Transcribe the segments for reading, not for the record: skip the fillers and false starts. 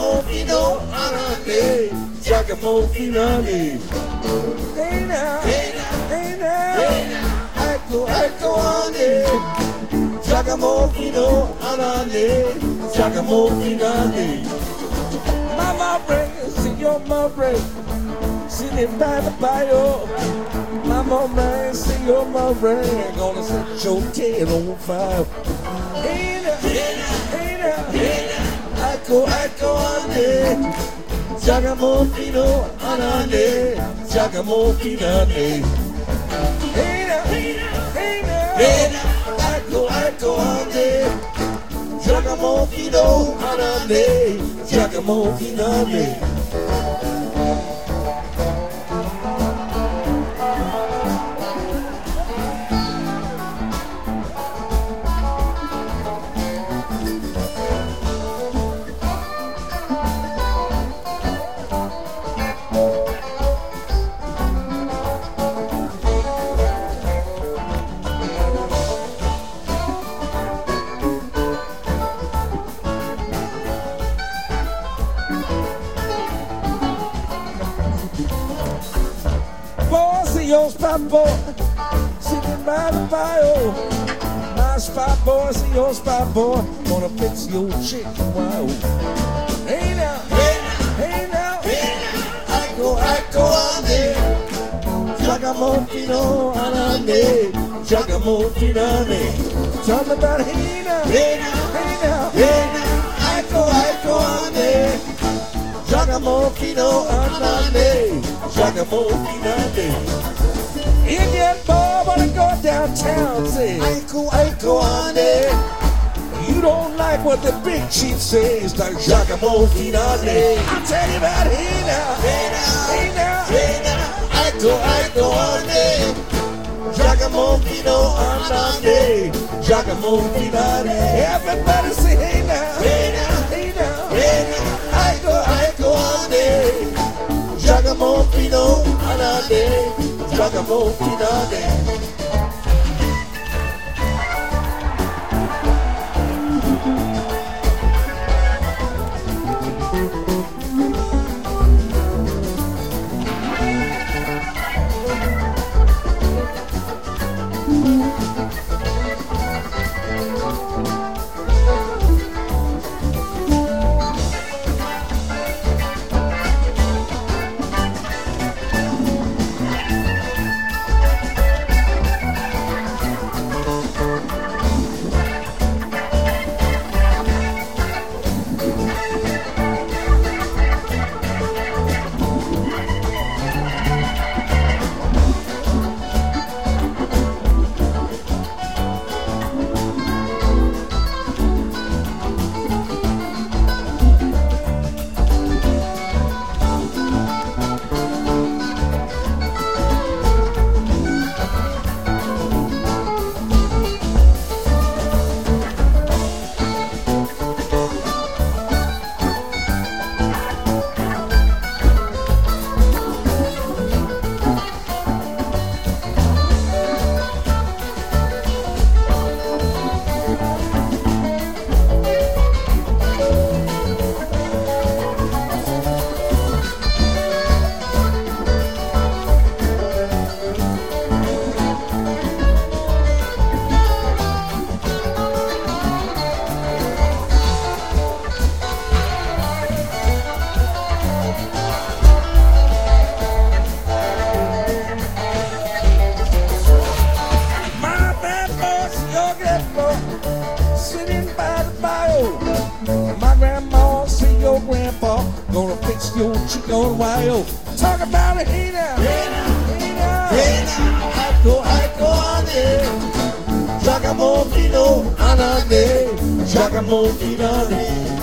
Jagamofino Anande, Jagamofino Anande. Hey now, hey now, hey now, Echo Ande, Jagamofino Anande, Jagamofino Anande. Mama bring, see your mama bring, sitting by the bio. Mama bring, see your mama bring, gonna set your tail on fire. Hey now, hey now, hey now, hey now, Echo Ande, Jagamofino Anande, Jagamofino Anande. Hey now, hey now, hey now, hey now, Echo Ande, Jagamofino Anande, Jagamofino Anande. Your spot boy, sitting by the fire. My spot boy, see your spot boy, gonna fix your chicken wild. Hey now, hey now, hey now, hey now, Echo Ande, Jagamofino Anande, Jagamofino Anande. Tell me about hey now, hey now, hey now, hey now, Echo Ande, Jagamofino Anande, Jagamofino Anande. Indian boy wanna go downtown, say Echo Ande. You don't like what the big chief says, like Jagamofino Ande. I'll tell you about hey now, hey now, hey now, hey now, Echo Ande, Jagamofino Anande, Jagamofino Ande. Everybody say hey now, hey now, hey now, hey now, Echo Ande, Jagamofino Anande, Jagamofino Anande. Your chicken on wild. Talk about it, hey now, hey now, hey now, hey now, Echo Ande, Jagamofino Anande, Jagamofino Anande.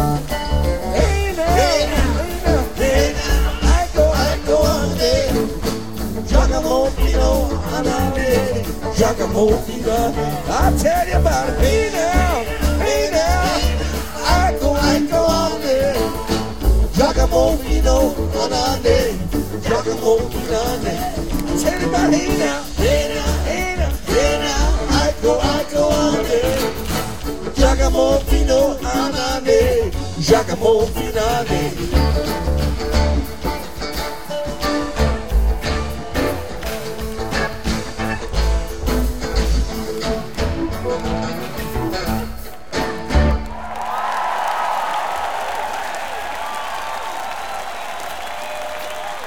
Hey now, hey now, hey now, Echo Ande, Jagamofino Anande, Jagamofino Anande. I'll tell you about it, hey now, Echo Ande, Jagamofino Anande, Jagamofino Anande. Tell you about hey now, hey now, hey now, hey now, Echo Ande, Jagamofino Anande, Giacomo Finale.